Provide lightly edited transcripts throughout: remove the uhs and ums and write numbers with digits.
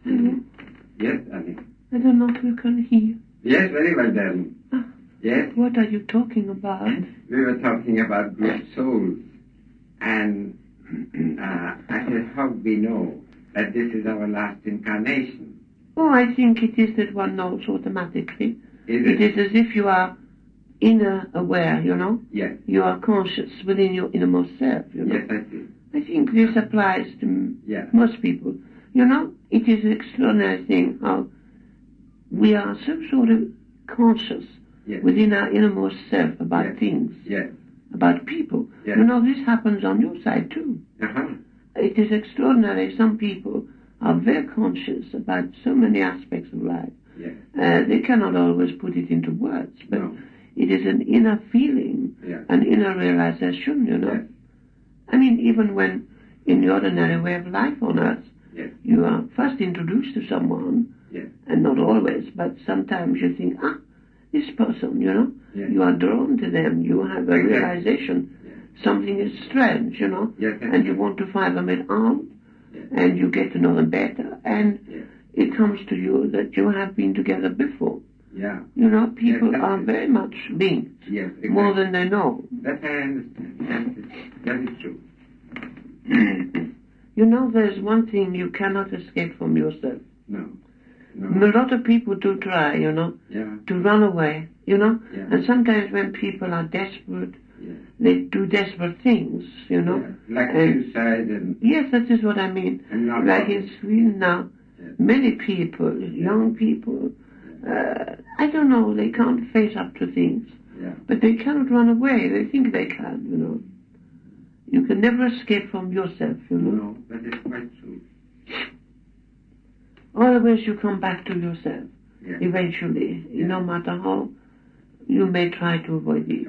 Hello? Yes, Annie. I don't know if you can hear. Yes, very well, darling. Yes? What are you talking about? We were talking about good souls. And I said, how we know that this is our last incarnation? Oh, I think it is that one knows automatically. It is as if you are inner aware, you know? Yes. You are conscious within your innermost self, you know? Yes, I see. I think this applies to most people. You know, it is an extraordinary thing how we are so sort of conscious within our innermost self about things, about people. You know, this happens on your side too. It is extraordinary. Some people are very conscious about so many aspects of life. They cannot always put it into words, but it is an inner feeling, an inner realization, you know. I mean, even when in the ordinary way of life on earth, you are first introduced to someone, and not always, but sometimes you think, this person, you know, you are drawn to them, you have a realization, something is strange, you know, and you want to find them out, and you get to know them better, and it comes to you that you have been together before. You know, people are very much linked, more than they know. That I understand. That is true. You know, there's one thing you cannot escape from yourself. No. A lot of people do try, you know, to run away, you know, and sometimes when people are desperate, they do desperate things, you know. Like suicide and... Yes, that is what I mean. Like in Sweden now, many people, young people, I don't know, they can't face up to things, but they cannot run away. They think they can, you know. You can never escape from yourself, you know. No, that is quite true. Always you come back to yourself, eventually, no matter how you may try to avoid it.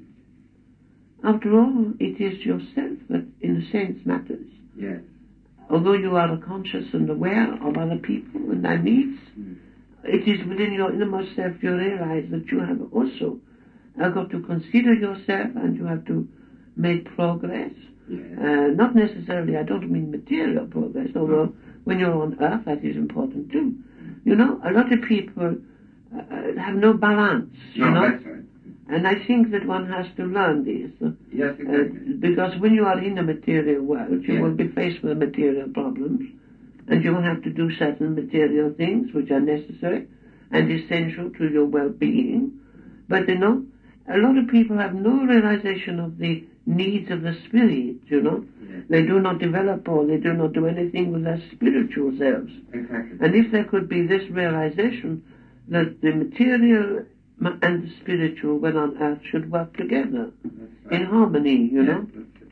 After all, it is yourself that, in a sense, matters. Although you are conscious and aware of other people and their needs, it is within your innermost self you realize that you have also got to consider yourself and you have to make progress. Not necessarily, I don't mean material progress, although when you're on earth that is important too. You know, a lot of people have no balance, you know. That's right. And I think that one has to learn this. Yes, exactly. Because when you are in the material world, you will be faced with material problems, and you will have to do certain material things which are necessary and essential to your well-being. But, you know, a lot of people have no realization of the needs of the spirit, you know. They do not develop or they do not do anything with their spiritual selves. And if there could be this realization that the material and the spiritual, when on earth, should work together in harmony, you know.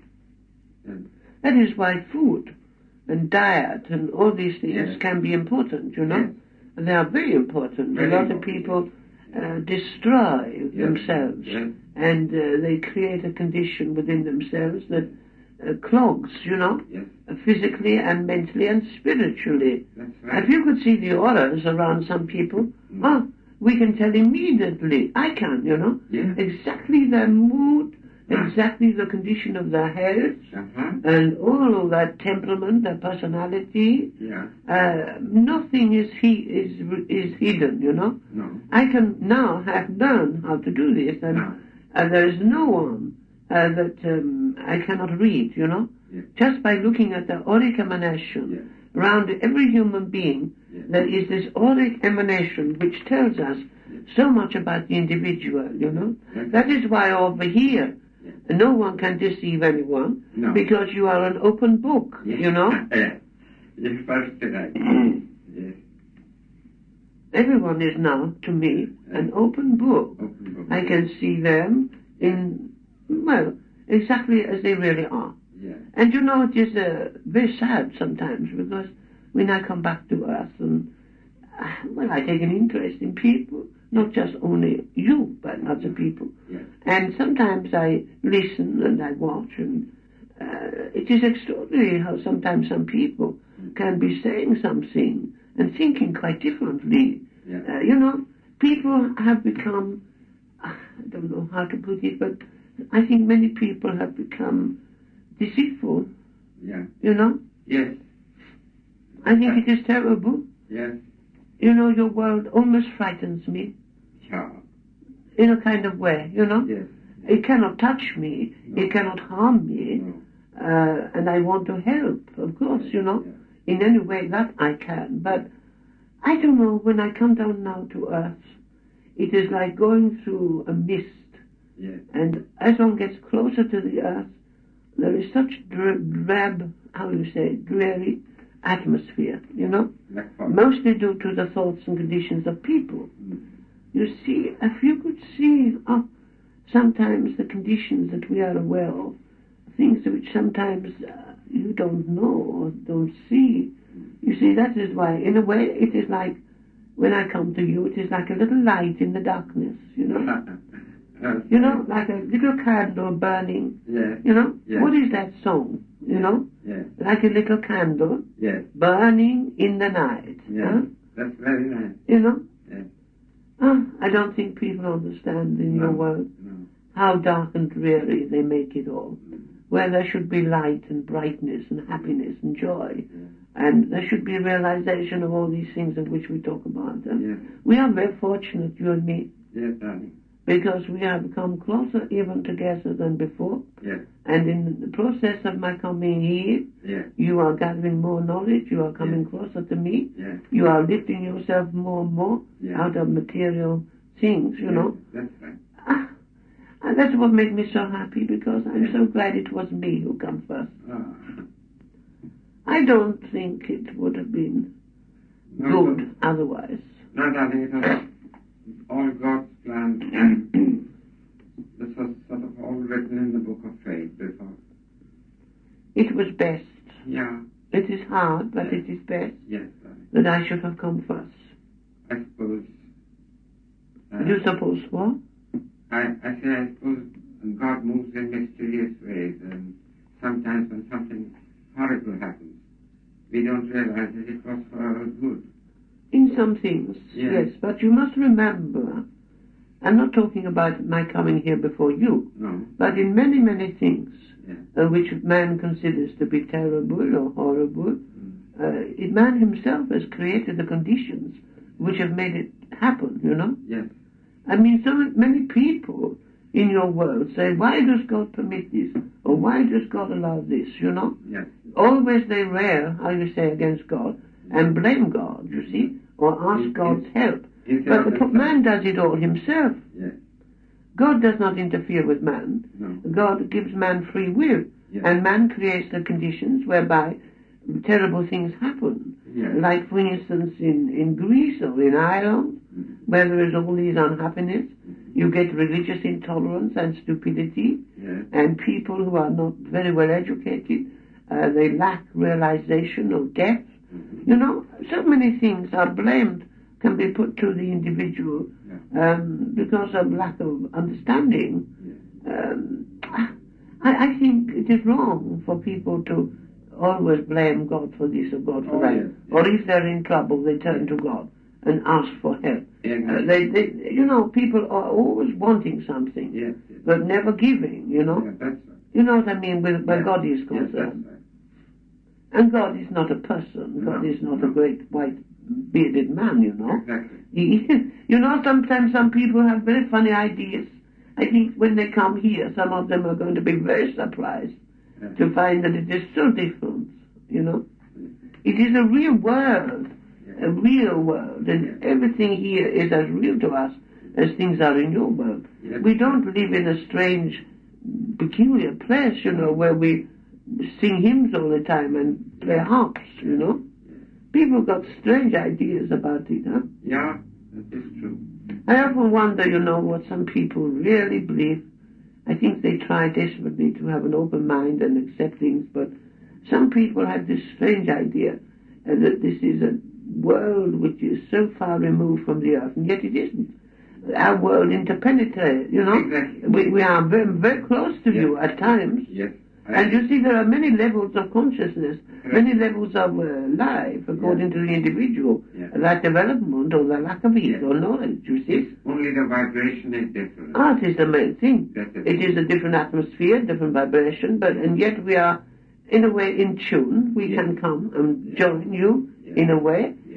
That is why food and diet and all these things can be important, you know. They are very important. A lot of people destroy themselves and they create a condition within themselves that clogs, you know, physically and mentally and spiritually. If you could see the auras around some people, we can tell immediately, I can, you know, exactly their mood, exactly the condition of their health, and all of that temperament, their personality. Nothing is hidden, you know. I can now have learned how to do this, and there is no one that I cannot read, you know. Just by looking at the auric emanation around every human being, there is this auric emanation which tells us so much about the individual, you know. That is why over here no one can deceive anyone, because you are an open book, you know. Everyone is now, to me, an open book. I can see them in, well, exactly as they really are. And you know, it is very sad sometimes, because when I come back to earth and, well, I take an interest in people, not just only you, but other people. And sometimes I listen and I watch, and it is extraordinary how sometimes some people can be saying something and thinking quite differently. You know, people have become, I don't know how to put it, but I think many people have become deceitful. You know? I think it is terrible. Yes. You know, your world almost frightens me Sure. in a kind of way, you know? Yes. It cannot touch me. No. It cannot harm me. No. And I want to help, of course, you know, Yeah. in any way that I can. But I don't know, when I come down now to earth, it is like going through a mist. Yes. And as one gets closer to the earth, there is such drab, how do you say, dreary atmosphere, you know? Like fog. Mostly due to the thoughts and conditions of people. Mm. You see, if you could see sometimes the conditions that we are aware of, things which sometimes you don't know or don't see. You see, that is why, in a way, it is like, when I come to you, it is like a little light in the darkness, you know? You know, like a little candle burning. Yes. You know? Yes. What is that song? You know? Yes. Like a little candle Yes. burning in the night. Yes. Huh? That's very nice. You know? Yes. I don't think people understand in your world No. how dark and dreary they make it all. Where there should be light and brightness and happiness and joy. Yes. And there should be a realization of all these things of which we talk about. Yes. We are very fortunate, you and me, Yes, darling. because we have come closer even together than before. Yes. And in the process of my coming here, Yes. you are gathering more knowledge, you are coming closer to me, Yes. you are lifting yourself more and more Yes. out of material things, you know. That's right. And that's what made me so happy, because I'm so glad it was me who come first. Ah. I don't think it would have been No, good otherwise. No, darling, it was all God's plan, and this was sort of all written in the book of faith before. It was best. Yeah. It is hard, but it is best Yes, darling. that I should have come first. I suppose. You suppose what? I suppose God moves in mysterious ways, and sometimes when something horrible happens, we don't realize that it was for our good. In some things, yes. But you must remember, I'm not talking about my coming here before you, No. but in many, many things Yes. which man considers to be terrible or horrible, man himself has created the conditions which have made it happen, you know? Yes. I mean, so many people in your world say, why does God permit this? Or why does God allow this, you know? Yes. Always they rail, how you say, against God, and blame God, you see, or ask God's help. But man does it all himself. Yes. God does not interfere with man. No. God gives man free will. Yes. And man creates the conditions whereby terrible things happen. Yes. Like, for instance, in Greece or in Ireland, where there is all these unhappiness, you get religious intolerance and stupidity, Yes. and people who are not very well educated, they lack realization of death. You know, so many things are blamed, can be put to the individual because of lack of understanding. I think it is wrong for people to always blame God for this or God for that. Yes. Or if they're in trouble, they turn to God and ask for help. Yes. You know, people are always wanting something, Yes. but never giving, you know. Yes, that's right. You know what I mean, where Yes. God is Yes, concerned. that's right. And God is not a person. God is not a great white bearded man, you know. Exactly. You know, sometimes some people have very funny ideas. I think when they come here, some of them are going to be very surprised to find that it is so different, you know. It is a real world, and everything here is as real to us as things are in your world. Yes. We don't live in a strange, peculiar place, you know, where we sing hymns all the time and play harps, you know. People got strange ideas about it, huh? Yeah, that is true. I often wonder, you know, what some people really believe. I think they try desperately to have an open mind and accept things, but some people have this strange idea that this is a world which is so far removed from the earth, and yet it isn't. Our world interpenetrates, you know. Exactly. We are very, very close to you at times. Yes. And you see, there are many levels of consciousness, many levels of life, according to the individual, that development or the lack of it or knowledge, you see. Only the vibration is different. Art is the main thing. That's It is a different atmosphere, different vibration, and yet we are, in a way, in tune. We can come and join you, in a way,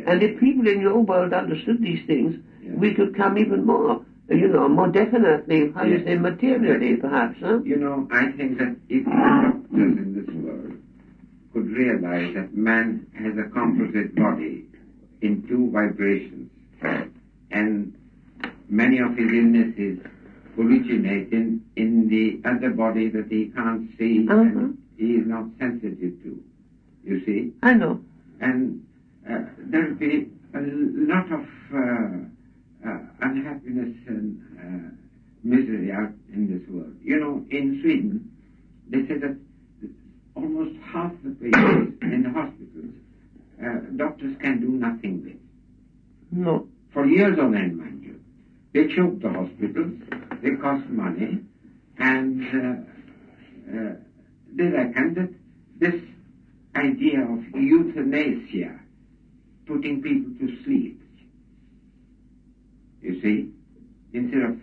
And if people in your world understood these things, we could come even more, more definitely, how you say, materially, perhaps, huh? I think that if the doctors in this world could realize that man has a composite body in 2 vibrations, and many of his illnesses originate in the other body that he can't see and he is not sensitive to, you see? I know. And there will be a lot of unhappiness and misery out in this world. In Sweden, they say that almost half the patients in the hospitals, doctors can do nothing with. No. For years on end, mind you. They choke the hospitals, they cost money, and they reckon that this idea of euthanasia, putting people to sleep, you see, instead of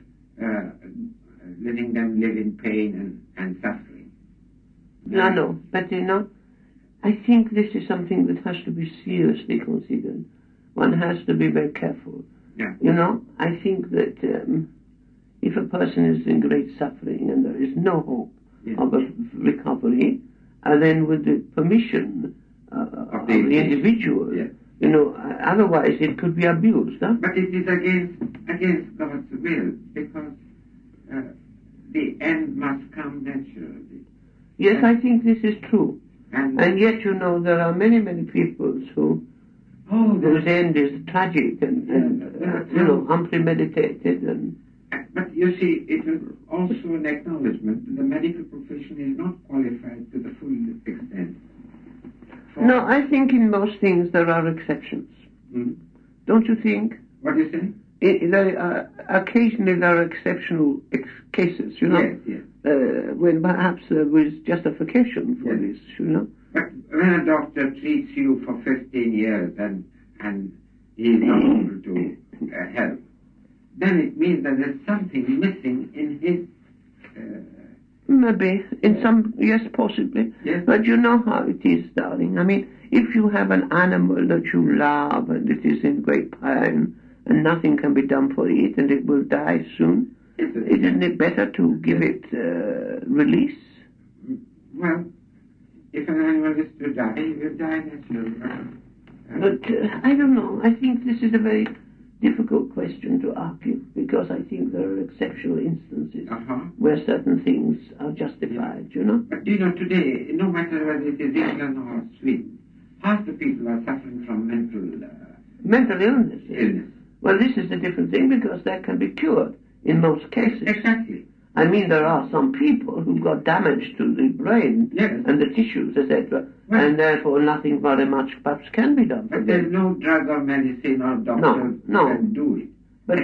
letting them live in pain and suffering. No, but I think this is something that has to be seriously considered. One has to be very careful. Yeah. I think that if a person is in great suffering and there is no hope of a recovery, then with the permission of the individual, otherwise it could be abused. Huh? But it is against God's will, because the end must come naturally. Yes, I think this is true. And yet, there are many, many people whose end is tragic and unpremeditated. But you see, it is also an acknowledgement that the medical profession is not qualified to the full extent. No, I think in most things there are exceptions. Don't you think? What do you say? Occasionally there are exceptional cases, Yes. When perhaps there was justification for this, But when a doctor treats you for 15 years and he is not able to help, then it means that there's something missing in his... Maybe. Yes, possibly. Yes. But you know how it is, darling. I mean, if you have an animal that you love and it is in great pain and nothing can be done for it and it will die soon, isn't it better to give it release? Well, if an animal is to die, it will die naturally. But I don't know. I think this is a very difficult question to argue, because I think there are exceptional instances where certain things are justified, But today, no matter whether it is England or Sweden, half the people are suffering from mental illness. Well, this is a different thing, because that can be cured in most cases. Exactly. I mean, there are some people who got damage to the brain and the tissues, etc., and therefore nothing very much perhaps can be done. But there's no drug or medicine or doctor can do it. But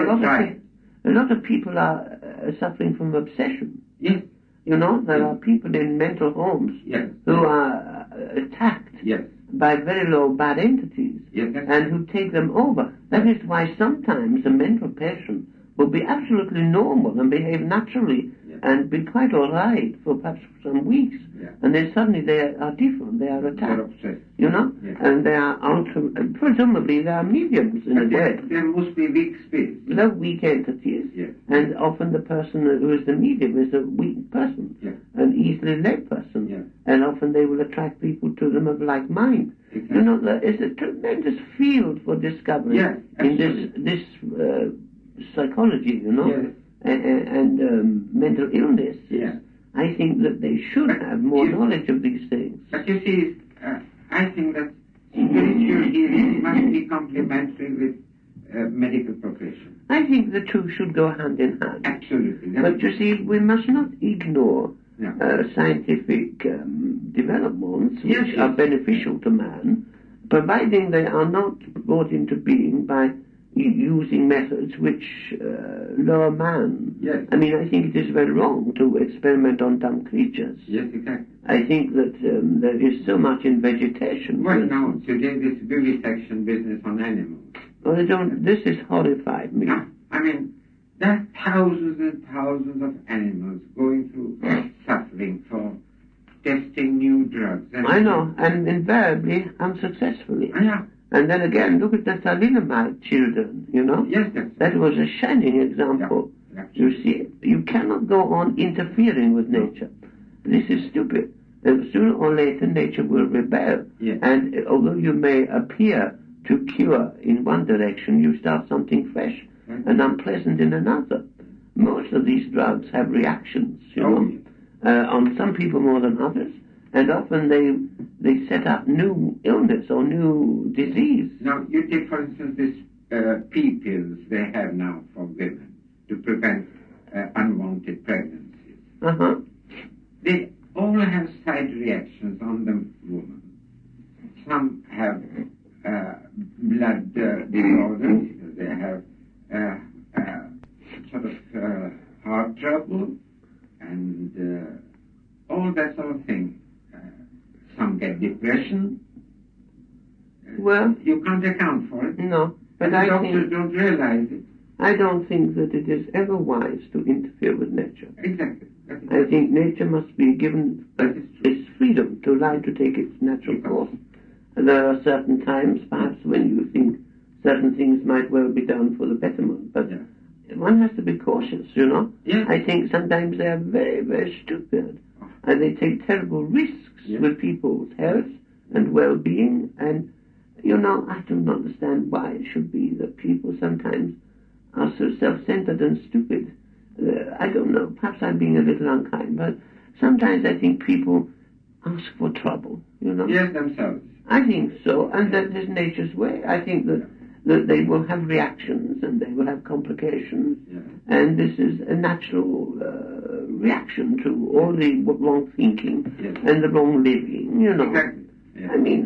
a lot of people are suffering from obsession. Yes. There are people in mental homes who are attacked by very low bad entities and who take them over. That is why sometimes a mental patient will be absolutely normal and behave naturally and be quite all right for perhaps some weeks, and then suddenly they are different. They are attacked, and they are presumably they are mediums in a way. There must be weak spirits. They're weak entities, and often the person who is the medium is a weak person, an easily led person, and often they will attract people to them of like mind. Exactly. There is a tremendous field for discovery in this psychology, and mental illness. I think that they should have more knowledge of these things. But you see, I think that spiritual healing must be complementary with medical profession. I think the two should go hand in hand. Absolutely. But you see, we must not ignore scientific developments which are beneficial to man, providing they are not brought into being by using methods which lower man. Yes. I mean, I think it is very wrong to experiment on dumb creatures. Yes, exactly. I think that there is so much in vegetation. Well, now, today this vivisection business on animals. Well, this has horrified me. No, I mean, there are thousands and thousands of animals going through suffering for testing new drugs. I know, and invariably unsuccessfully. And then again, look at the thalidomide children, you know? Yes, that was a shining example. Yeah. You see, you cannot go on interfering with nature. This is stupid. And sooner or later, nature will rebel. Yes. And although you may appear to cure in one direction, you start something fresh and unpleasant in another. Most of these drugs have reactions, you know, on some people more than others. And often they set up new illness or new disease. Now, you take, for instance, this pea pills they have now for women to prevent unwanted pregnancies. Uh-huh. They all have side reactions on the woman. Some have blood disorders. They have sort of heart trouble and all that sort of thing. Some get depression. Well, you can't account for it. No, but I don't realize it. I don't think that it is ever wise to interfere with nature. Exactly. I think nature must be given its freedom to allow to take its natural course. And there are certain times, perhaps, when you think certain things might well be done for the betterment, but one has to be cautious, you know. Yeah. I think sometimes they are very, very stupid, and they take terrible risks with people's health and well-being, and, you know, I don't understand why it should be that people sometimes are so self-centered and stupid. I don't know, perhaps I'm being a little unkind, but sometimes I think people ask for trouble, you know. Yes, themselves. I think so, and that is nature's way. I think that they will have reactions and they will have complications, and this is a natural reaction to all the wrong thinking and the wrong living, you know. Exactly. I mean,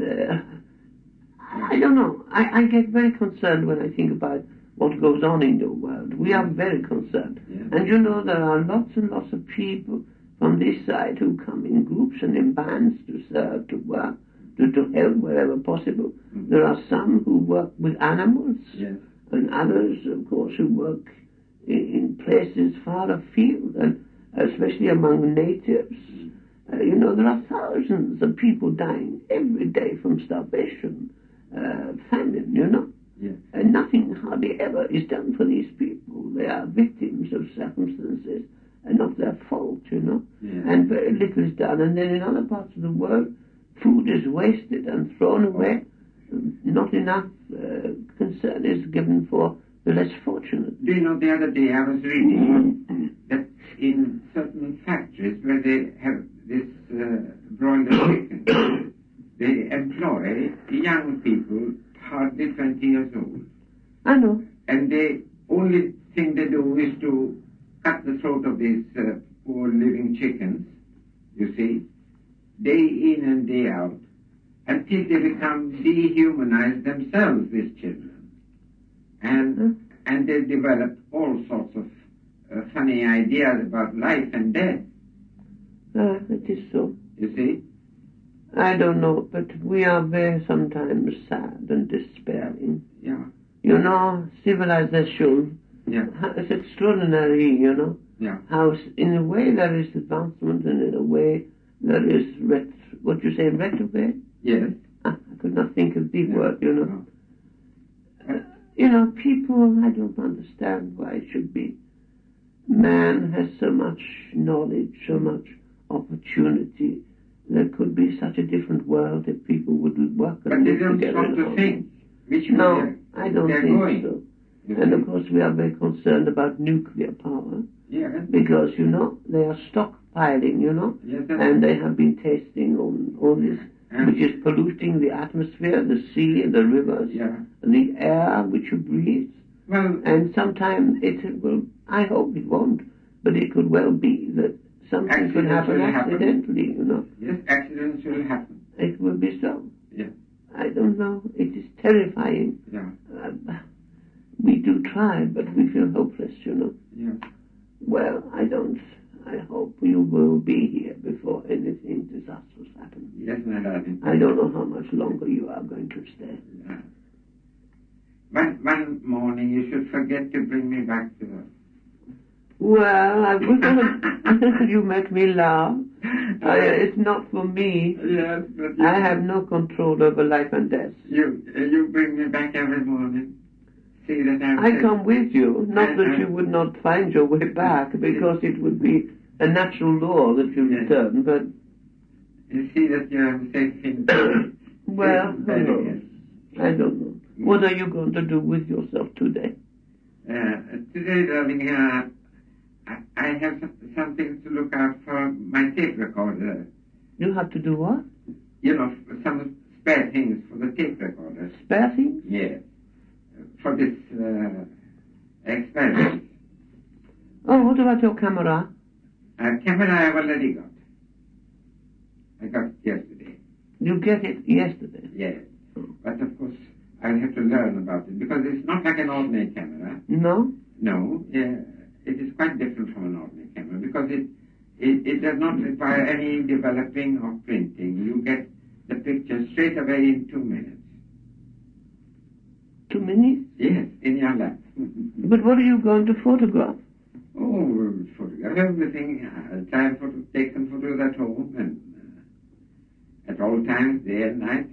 I don't know. I get very concerned when I think about what goes on in the world. We are very concerned. And you know, there are lots and lots of people from this side who come in groups and in bands to serve, to work, to help wherever possible. There are some who work with animals, and others, of course, who work in places far afield, and especially among natives. You know, there are thousands of people dying every day from starvation, famine, you know. And nothing hardly ever is done for these people. They are victims of circumstances and not their fault, you know. And very little is done. And then in other parts of the world, food is wasted and thrown away. Not enough concern is given for the less fortunate. Do you know, the other day I was reading that in certain factories where they have this broiler chicken, they employ young people hardly 20 years old. I know. And the only thing they do is to cut the throat of these poor living chickens, you see, day in and day out, until they become dehumanized themselves, these children. And they develop all sorts of funny ideas about life and death. It is so. You see? I don't know, but we are very sometimes sad and despairing. Yeah. You know, civilization, it's extraordinary, you know. Yeah. How in a way there is advancement and in a way there is, what you say, retrograde? Yes. I could not think of the word, you know. You know, people, I don't understand why it should be. Man has so much knowledge, so much opportunity. There could be such a different world if people would work and live together. But they don't stop to think which way I don't think going. So. And of course we are very concerned about nuclear power. Because, you know, they are stockpiling, you know, and they have been testing on all this, which is polluting the atmosphere, the sea, and the rivers, the air which you breathe. Well, and sometimes it will, I hope it won't, but it could well be that something could happen accidentally, you know. Yes, accidents will happen. It will be so. Yeah. I don't know. It is terrifying. Yeah. We do try, but we feel hopeless, you know. Yeah. Well, I hope you will be here before anything disastrous happens. Yes, my darling. I don't know how much longer you are going to stay. Yeah. One morning you should forget to bring me back to her. Well, I wouldn't. You make me laugh. It's not for me. Yes, but I have no control over life and death. You bring me back every morning. See that I come with you. Not that you would not find your way back, because it would be a natural law that you return, but... You see that you have safe in... Well, who knows? I don't know. What are you going to do with yourself today? Today, darling, I have something to look out for my tape recorder. You have to do what? You know, some spare things for the tape recorder. Spare things? Yes. For this experiment. Oh, what about your camera? Camera I've already got. I got it yesterday. You get it yesterday? Yes. But of course, I'll have to learn about it, because it's not like an ordinary camera. No? No. It is quite different from an ordinary camera, because it does not require any developing or printing. You get the picture straight away in 2 minutes. 2 minutes? Yes, in your lap. But what are you going to photograph? Oh, photograph everything. I'll try and take some photos at home and at all times, day and night,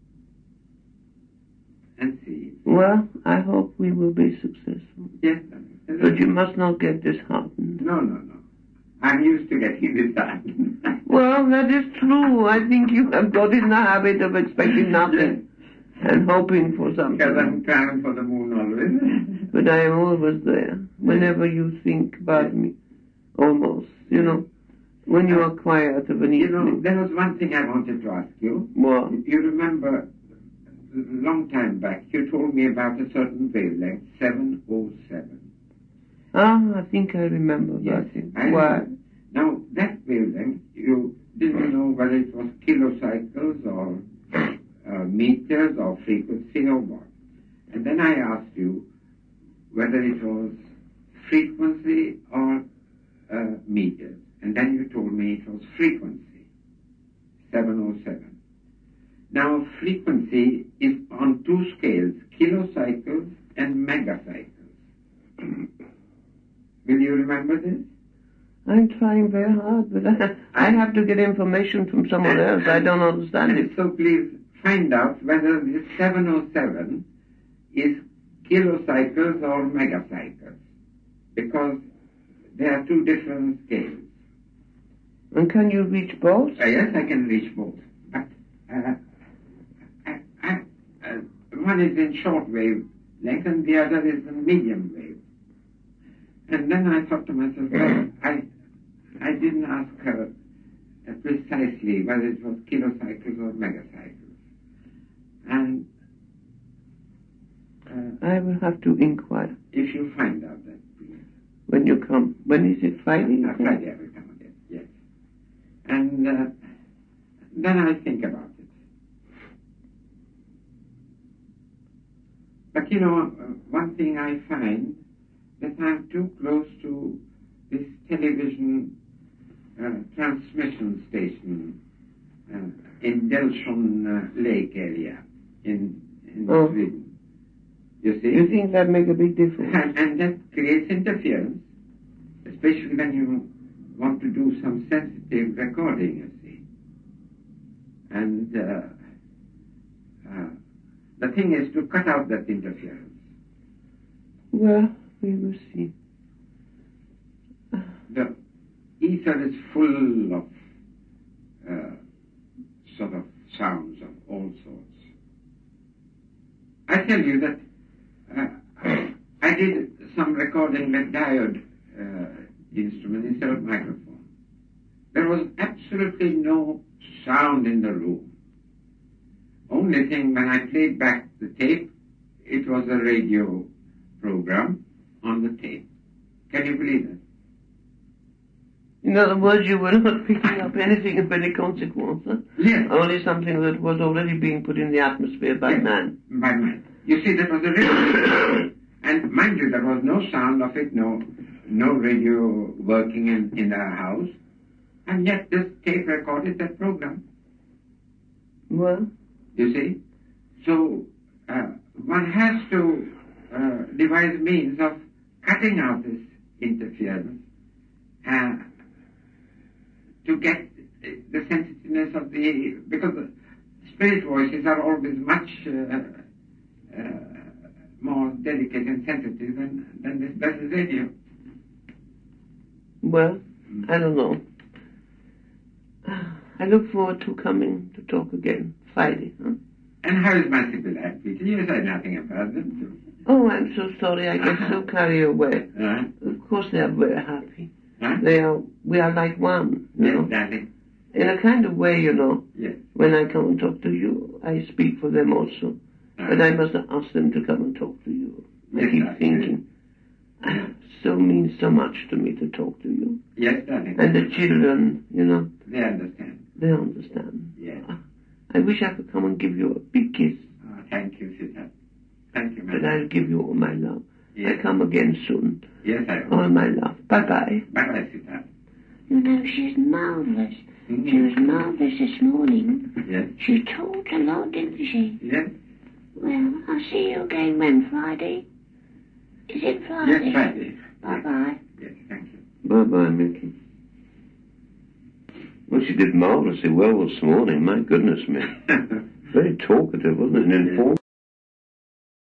and see. Well, I hope we will be successful. Yes. But you must not get disheartened. No. I'm used to getting disheartened. Well, that is true. I think you have got in the habit of expecting nothing and hoping for something. Because I'm trying for the moon always. But I am always there, whenever you think about me. Almost, when you are quiet of an evening. There was one thing I wanted to ask you. What? You remember, a long time back, you told me about a certain wavelength, 707. Ah, I think I remember that. Yes, Why? Now, that wavelength, you didn't know whether it was kilocycles or meters or frequency or what. And then I asked you whether it was frequency or meters. And then you told me it was frequency, 707. Now, frequency is on 2 scales, kilocycles and megacycles. Will you remember this? I'm trying very hard, but I have to get information from someone else. I don't understand it. So please find out whether this 707 is kilocycles or megacycles, because there are 2 different scales. And can you reach both? Yes, I can reach both. But one is in short wave length and the other is in medium wave. And then I thought to myself, well, I didn't ask her precisely whether it was kilocycles or megacycles. And I will have to inquire. If you find out that, please. When you come. When is it? Friday? Friday I will come again, yes. And then I think about it. But one thing I find, that I'm too close to this television transmission station in Delsjön Lake area in Sweden. You see? You think that make a big difference? And that creates interference, especially when you want to do some sensitive recording, you see. And the thing is to cut out that interference. Well, we will see. The ether is full of sort of sounds of all sorts. I tell you that I did some recording with diode instrument instead of microphone. There was absolutely no sound in the room. Only thing, when I played back the tape, it was a radio program on the tape. Can you believe it? In other words, you were not picking up anything of any consequence, huh? Yes. Only something that was already being put in the atmosphere by man. By man. You see, that was a radio. And mind you, there was no sound of it, no radio working in the house. And yet this tape recorded that program. Well? You see? So, one has to devise means of cutting out this interference, to get the sensitiveness of because the spirit voices are always much more delicate and sensitive than this blessed radio. Well, I don't know. I look forward to coming to talk again Friday. Huh? And how is my Sibylla, Peter? You said nothing about them. Oh, I'm so sorry. I get so carried away. Of course they are very happy. We are like one, you know. Darling. In a kind of way, you know. Yes. When I come and talk to you, I speak for them also. But I must ask them to come and talk to you. I keep thinking, so means so much to me to talk to you. Yes, darling. And the children, you know. They understand. They understand. Yes. I wish I could come and give you a big kiss. Oh, thank you, sister. Thank you, madam. But I'll give you all my love. Yes. I come again soon. Yes, I will. All my love. Bye-bye. Bye-bye, sister. You know, she's marvellous. Mm-hmm. She was marvellous this morning. Yes. She talked a lot, didn't she? Yes. Well, I'll see you again when Friday. Is it Friday? Yes, Friday. Bye-bye. Yes, thank you. Bye-bye, Mickey. Well, she did marvellously well this morning. My goodness me. Very talkative, wasn't it? And informative.